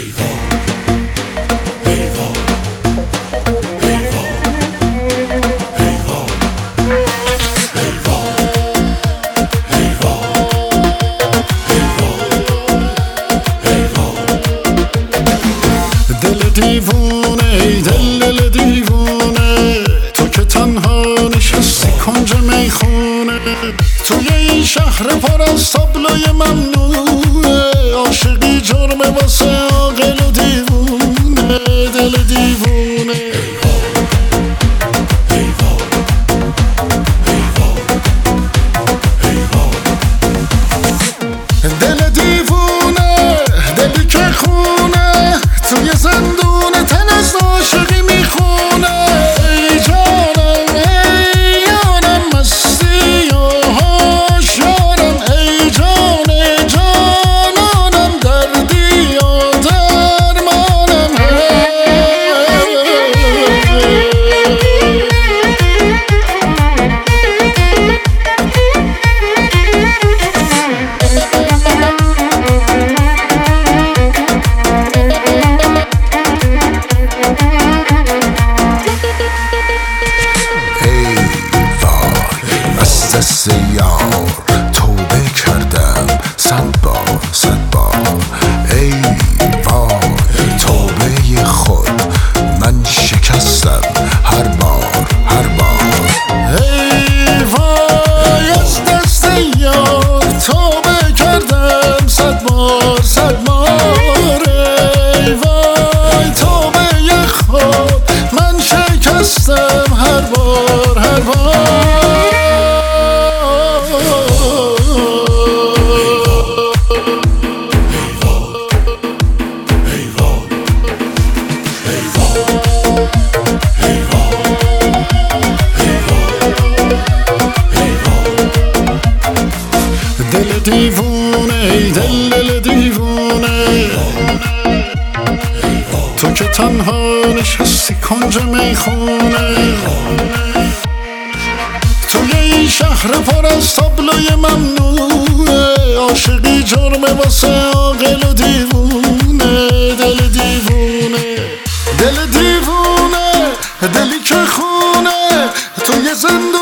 دیوونه دل دیوونه تو که تنها نشستی کنج میخونه توی این شهر پر از تابلوی ممنوعه عاشقی جرمه واسه عاقل و دیوونه دل دیوونه دل دیوونه دلی که خونه توی زندون تن از عاشقی میخونه ای جانم ای یارم مستی و هوشیارم ای جان جانانم دردی و درمانم دست یار توبه کردم صد بار ای وای توبه خود من شکستم هر بار ای وای از دست یار توبه کردم صد بار ای وای توبه خود من شکستم هر بار دل دیوونه دل دیوونه تو که تنها نشستی کنج میخونه توی این شهر پر از تابلوی ممنوعه عاشقی جرمه واسه عاقل و دیوونه دل دیوونه دل دیوونه دلی که خونه توی زندون